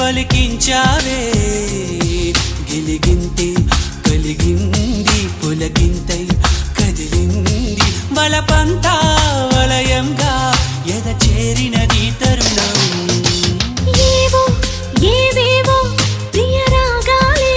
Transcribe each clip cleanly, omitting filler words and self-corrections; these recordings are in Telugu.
పలికించావే గిలిగింతే కలిగింది పులకింతై కదిలింది వలపంతా వలయంగా ఎద చేరినది తరుణం ఏవో ఏవేవో ప్రియ రాగాలే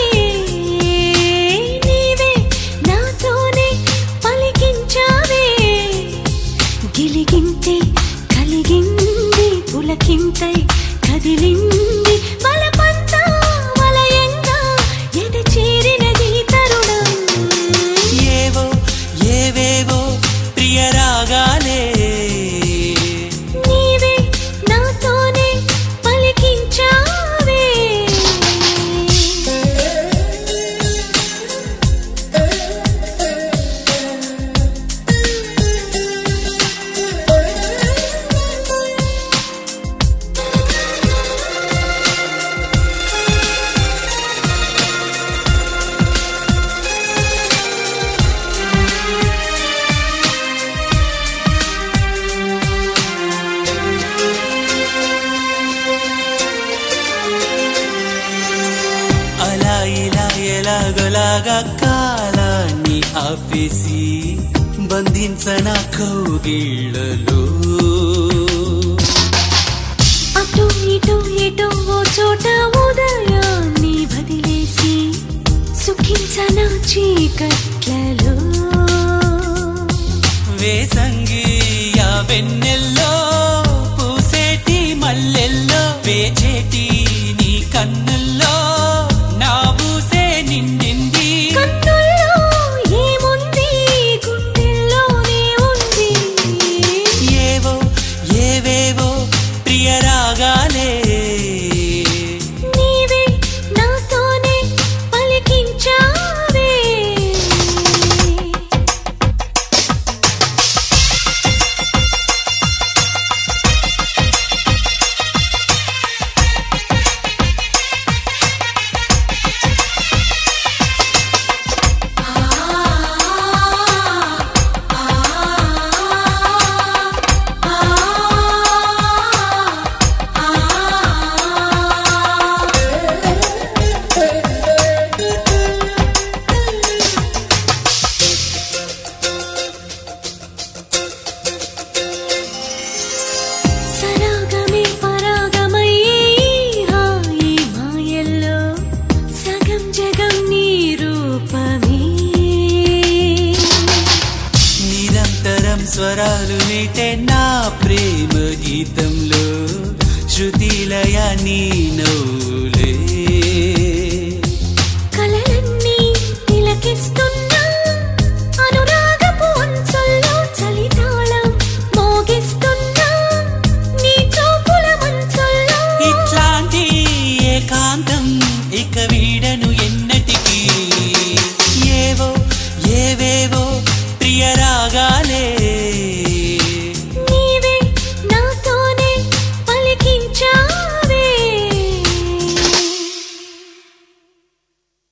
నీవే నాతోనే పలికించావే గిలిగింతే కలిగింది పులకింతై కదిలింది వలపంతా వలయంగా ఎద చేరినది తరుణం ఏవో ఏవేవో ప్రియ రాగాలే నీవే నాతోనే పలికించావే అలా ఇలా ఎలాగోలాగా కాలాన్ని ఆపేసి బంధించన కౌగిళ్ళలో అటు ఇటు ఎటో ఓ చోట ఉదయాన్ని వదిలేసి సుఖించన చీకట్లలో వేసంగియ వెన్నెల్లో పూసేటి మల్లెల్లో వేచేటి నీ కన్నుల్లో నా ఊసే నిండింది కన్నుల్లో ఏముంది గుండెల్లోనే ఉంది ఏవో ఏవేవో ప్రియ రాగాలే నీవే నాతోనే పలికించావే సరాగమే పరాగమయ్యే హాయి మాయల్లో సగం జగం నీ రూపమే నిరంతరం స్వరాలు మీటే నా ప్రేమ గీతంలో శృతిలయ నీ నవ్వు